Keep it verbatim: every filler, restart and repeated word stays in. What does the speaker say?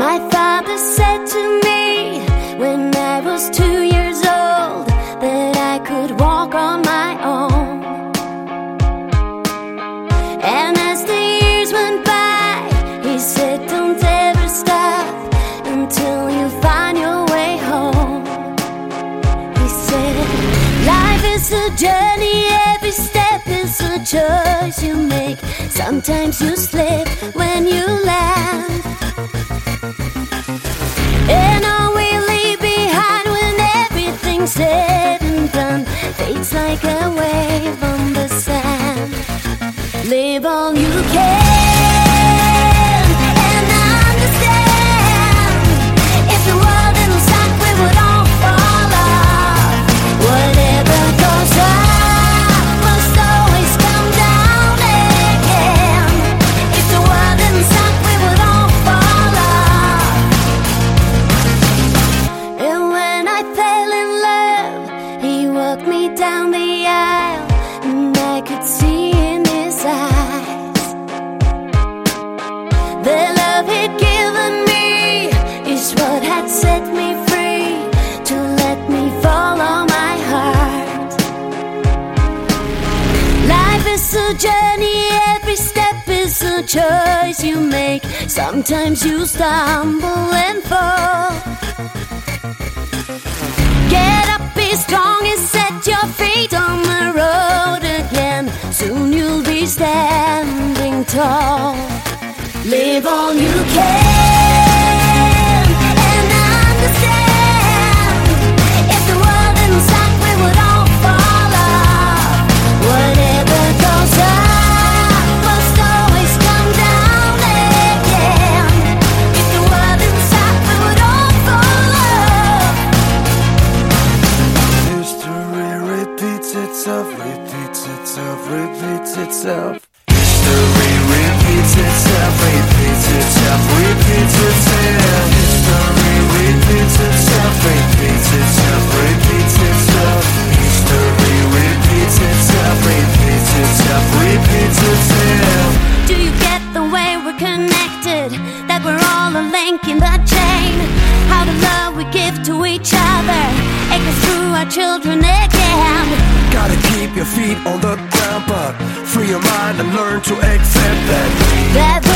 My father said to me when I was two years old that I could walk on my own. And as the years went by, he said, don't ever stop until you find your way home. He said, life is a journey, every step is a choice you make. Sometimes you slip when you land, and all we leave behind when everything's said and done fades like a wave on the sand. Live all you can and understand. If the world didn't suck, we would all fall off. Whatever goes up must always come down again. If the world didn't suck, we would all fall off. And when I fell in love, he walked me down the aisle, and I could see in his eyes the love he'd given me is what had set me free, to let me follow my heart. Life is a journey, every step is a choice you make. Sometimes you stumble and fall. Get up, be strong, and set your feet on the road again. Soon you'll be standing tall. Live all you can and understand. If the world didn't suck, we would all fall off. Whatever goes up must always come down again. If the world didn't suck, we would all fall off. History repeats itself, repeats itself, repeats itself. History repeats itself, repeats itself, repeats itself. History repeats itself, repeats itself, repeats itself. History repeats itself, repeats itself, repeats itself. Do you get the way we're connected? That we're all a link in the chain? How the love we give to each other echoes through our children again. Gotta keep your feet on the ground, but free your mind and learn to accept that That